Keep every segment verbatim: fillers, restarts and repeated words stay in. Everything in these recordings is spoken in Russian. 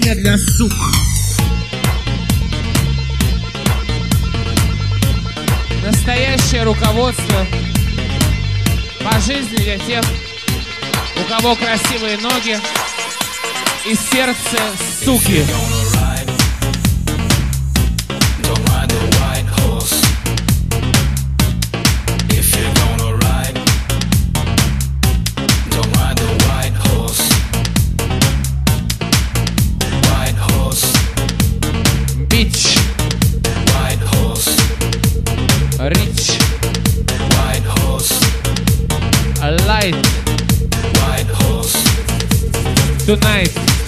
Песня для сук. Настоящее руководство по жизни для тех, у кого красивые ноги и сердце суки. Bitch. White horse. Rich. White horse. A light. White horse. Tonight.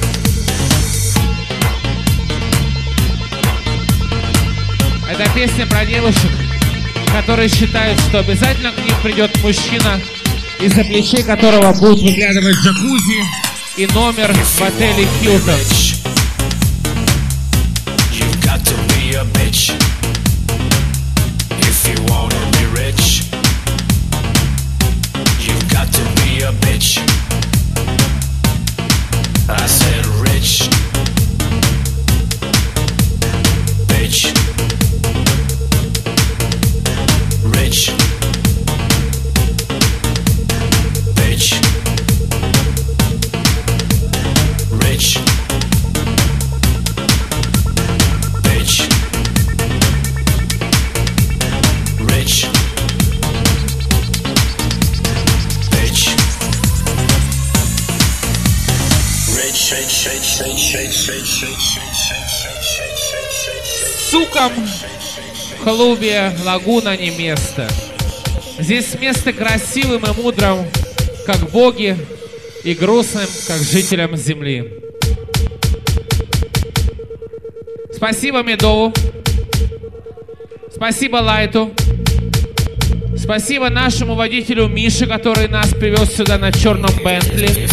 Это песня про девушек, которые считают, что обязательно к ним придет мужчина, из-за плечей которого будут выглядывать джакузи и номер в отеле Хилтон. A bitch if you wanna be rich. You've got to be a bitch. I said rich. Bitch. Rich. Bitch. Rich. Bitch. Rich. Bitch. Rich, rich, rich, rich, rich, rich, rich, Сукам в клубе Лагуна не место. Здесь место красивым и мудрым, как боги, и грустным, как жителям земли. Спасибо Медову. Спасибо Лайту. Спасибо нашему водителю Мише, который нас привез сюда на черном Бентли.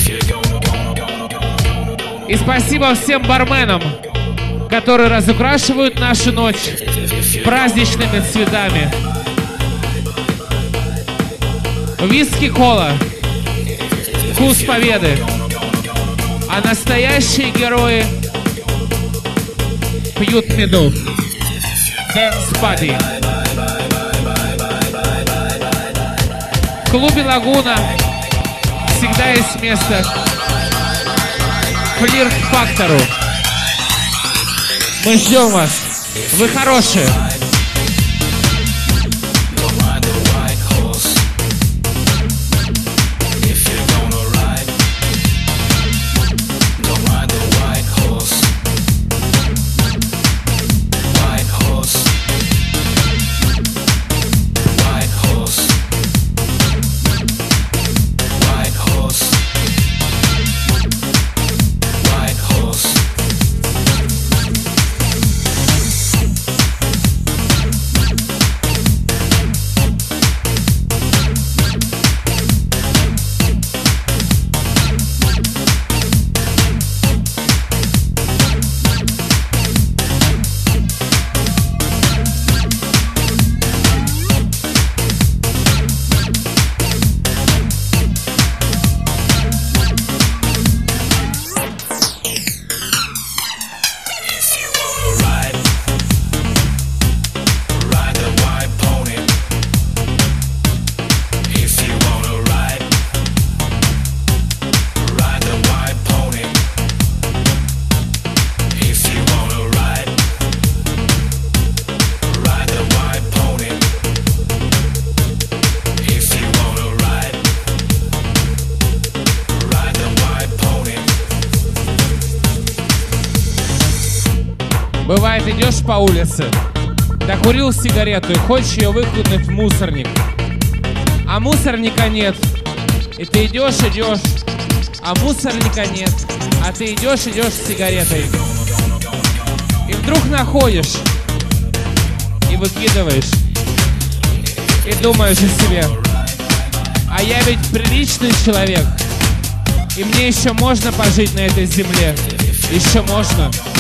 И спасибо всем барменам, которые разукрашивают нашу ночь праздничными цветами. Виски-кола, вкус победы. А настоящие герои пьют меду. Dance Party. В клубе Лагуна всегда есть место флирт-фактору. Мы ждем вас. Вы хорошие. Бывает, идешь по улице, докурил сигарету и хочешь ее выкинуть в мусорник, а мусорника нет, и ты идешь, идешь, а мусорника нет, а ты идешь, идешь с сигаретой, и вдруг находишь, и выкидываешь, и думаешь о себе, а я ведь приличный человек, и мне еще можно пожить на этой земле, еще можно.